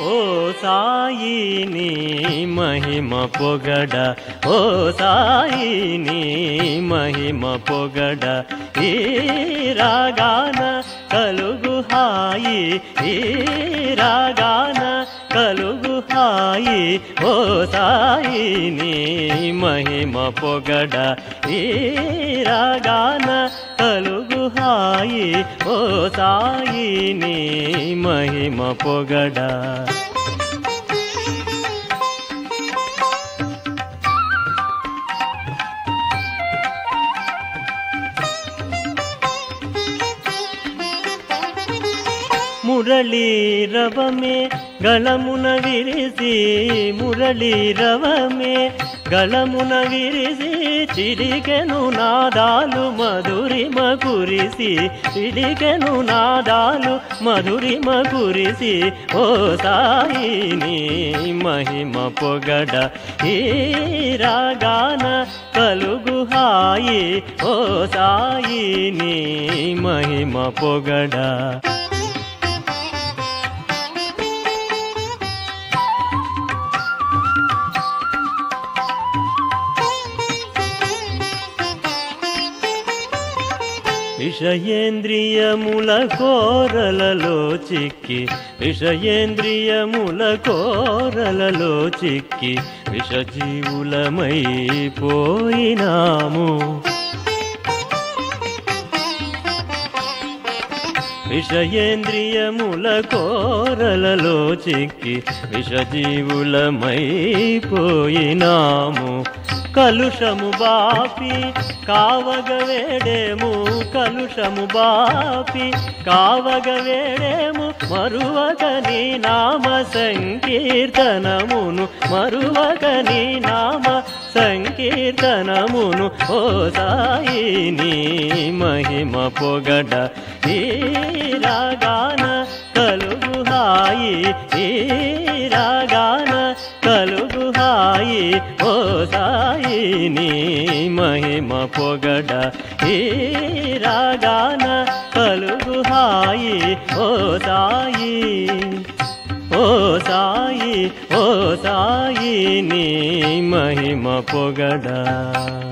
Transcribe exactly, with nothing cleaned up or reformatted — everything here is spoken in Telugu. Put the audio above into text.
ఓ సాయి నీ మహిమ పొగడ, ఓ సాయి నీ మహిమ పొగడ. ఈ రాగాన కలుగు హాయి, ఈ రాగాన కలుగు హాయి, ఓ సాయి నీ మహిమ పొగడ. ఈ రాగాన కలుగు హాయి, ఓ సాయి నీ మహిమ పొగడ. మురళీరవమే గళమున విరిసి, మురళీరవమే గళమున విరిసి, చిలికెను నాదాలు మధురిమ కురిసి, చిలికెను నాదాలు మధురిమ కురిసి, ఓ సాయి నీ మహిమ పొగడ. ఈ రాగాన కలుగు హాయి, ఓ సాయి నీ మహిమ పొగడ. విషయేంద్రియముల కోరలలో చిక్కి, విషయేంద్రియముల కోరలలో చిక్కి, విషజీవులమైపోయినాము. విషయేంద్రియముల కోరలలో చిక్కి, విషజీవులమైపోయినాము. కలుషము బాపి కావగవేడేము, కలుషము బాపి కావగవేడేము, మరువక నీ నామ సంకీర్తనమును, మరువక నీ నామ సంకీర్తనమును, ఓ సాయి నీ మహిమ పొగడ. ఈ రాగాన కలుగు హాయి, ఈ రాగాన కలుగు హాయి, ఓ సాయి నీ మహిమ పొగడ. ఈ రాగాన కలుగు హాయి, ఓ సాయి, ఓ సాయి, ఓ సాయి నీ మహిమ పొగడ.